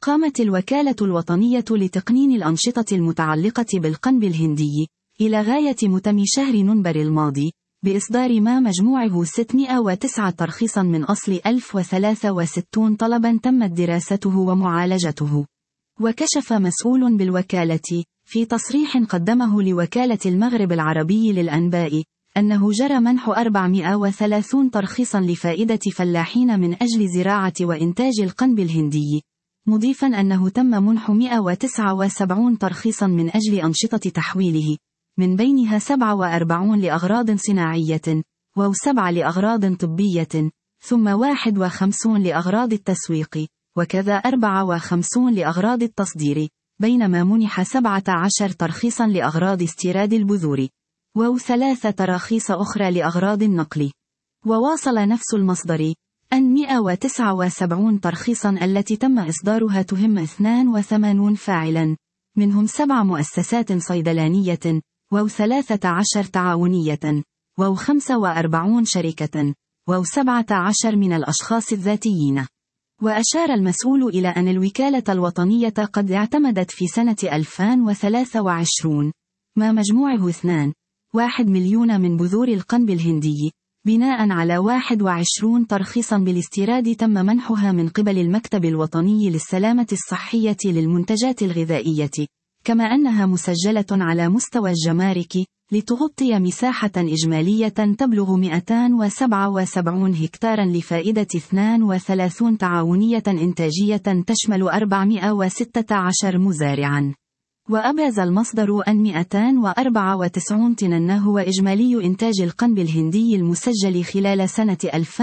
قامت الوكالة الوطنية لتقنين الأنشطة المتعلقة بالقنب الهندي إلى غاية متم شهر نوفمبر الماضي بإصدار ما مجموعه 609 ترخيصا من أصل 1063 طلبا تمت دراسته ومعالجته. وكشف مسؤول بالوكالة في تصريح قدمه لوكالة المغرب العربي للأنباء أنه جرى منح 430 ترخيصا لفائدة فلاحين من أجل زراعة وإنتاج القنب الهندي، مضيفا أنه تم منح 179 ترخيصا من أجل أنشطة تحويله، من بينها 47 لأغراض صناعية، و7 لأغراض طبية، ثم 51 لأغراض التسويق، وكذا 54 لأغراض التصدير، بينما منح 17 ترخيصا لأغراض استيراد البذور، و3 تراخيص أخرى لأغراض النقل. وواصل نفس المصدر أن 179 ترخيصا التي تم إصدارها تهم 82 فاعلا، منهم 7 مؤسسات صيدلانية، و13 تعاونية، و45 شركة، و17 من الأشخاص الذاتيين. وأشار المسؤول إلى أن الوكالة الوطنية قد اعتمدت في سنة 2023 ما مجموعه 2.1 مليون من بذور القنب الهندي، بناء على 21 ترخيصا بالاستيراد تم منحها من قبل المكتب الوطني للسلامة الصحية للمنتجات الغذائية، كما أنها مسجلة على مستوى الجمارك لتغطي مساحة إجمالية تبلغ 277 هكتارا لفائدة 32 تعاونية إنتاجية تشمل 416 مزارعا. وأبرز المصدر أن 294 طنا هو إجمالي إنتاج القنب الهندي المسجل خلال سنة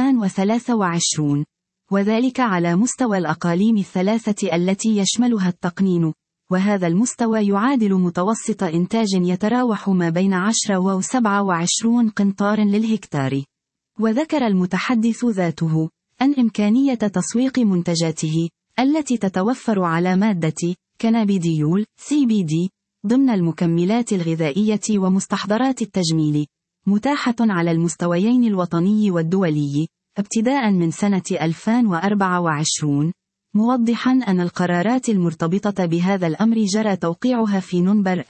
2023، وذلك على مستوى الأقاليم الثلاثة التي يشملها التقنين، وهذا المستوى يعادل متوسط إنتاج يتراوح ما بين 10 و27 قنطار للهكتار. وذكر المتحدث ذاته أن إمكانية تسويق منتجاته التي تتوفر على مادة كنابيديول CBD ضمن المكملات الغذائية ومستحضرات التجميل متاحة على المستويين الوطني والدولي ابتداء من سنة 2024، موضحا أن القرارات المرتبطة بهذا الأمر جرى توقيعها في نوفمبر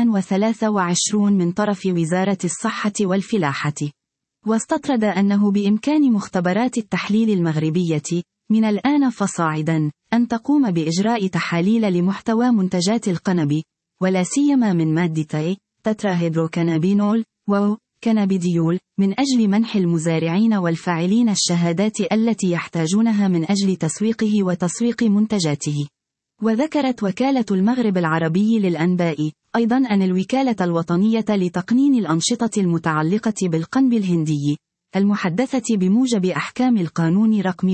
2023 من طرف وزارة الصحة والفلاحة. واستطرد أنه بإمكان مختبرات التحليل المغربية من الآن فصاعدا أن تقوم بإجراء تحاليل لمحتوى منتجات القنب، ولا سيما من مادتي تتراهيدروكانابينول وكنابيديول، من أجل منح المزارعين والفاعلين الشهادات التي يحتاجونها من أجل تسويقه وتسويق منتجاته. وذكرت وكالة المغرب العربي للأنباء أيضا أن الوكالة الوطنية لتقنين الأنشطة المتعلقة بالقنب الهندي المحدثة بموجب أحكام القانون رقم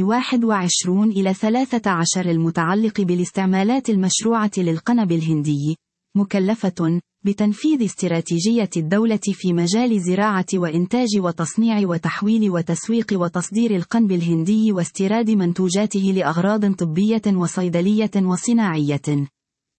21/13 المتعلق بالاستعمالات المشروعة للقنب الهندي، مكلفة بتنفيذ استراتيجية الدولة في مجال زراعة وإنتاج وتصنيع وتحويل وتسويق وتصدير القنب الهندي واستيراد منتوجاته لأغراض طبية وصيدلية وصناعية.